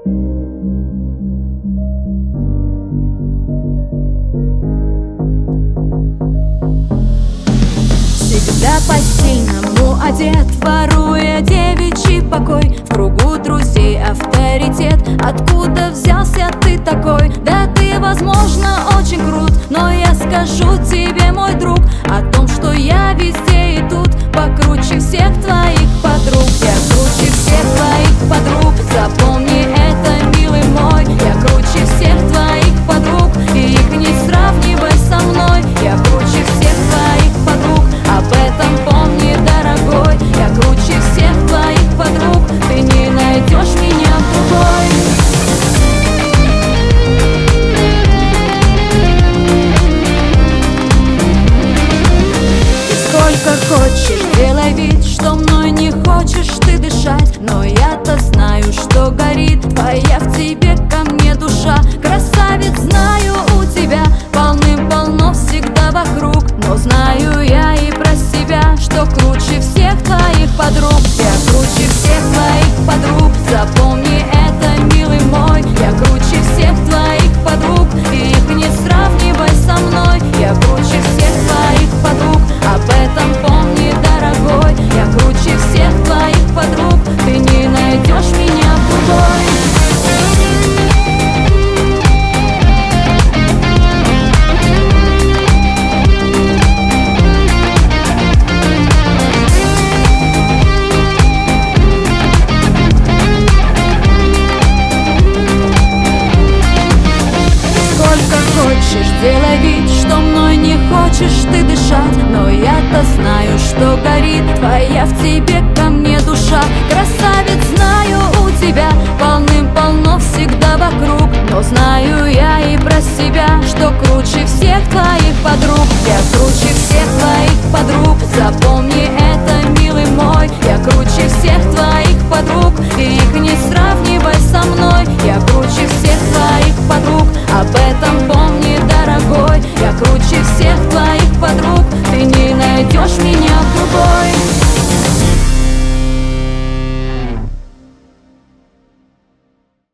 Всегда по-стильному одет, воруя девичий покой. В кругу друзей авторитет. Откуда взялся ты такой? Да ты, возможно, очень крут, но я скажу тебе, мой друг, о том, что я везде и тут покруче всех твоих подруг. Я круче всех твоих подруг, запомни это, милый мой. Я круче всех твоих подруг, и их не сравнивай со мной. Я круче всех твоих подруг, об этом помни, дорогой. Я круче всех твоих подруг, ты не найдешь меня другой. Ты сколько хочешь, делай вид, что мной не хочешь ты дышать, но я-то знаю, что горит твоя в тебе ко мне душа. Красавец, знаю, у тебя полным-полно всегда вокруг, но знаю я и про себя, что круче всех твоих подруг. Я круче всех твоих подруг, запомни это, милый мой. Я круче всех твоих подруг, и их не сравнивай со мной. Я круче всех твоих подруг, об этом помни, дорогой. Я круче всех твоих подруг, ты не найдешь меня другой. Делай вид, что мной не хочешь ты дышать, но я-то знаю, что горит твоя в тебе ко мне душа. Красавец, знаю, у тебя полным-полно всегда вокруг, но знаю я и про себя, что круче всех твоих подруг. Я круче всех твоих подруг, запомни это, милый мой. Я круче всех твоих подруг, и их не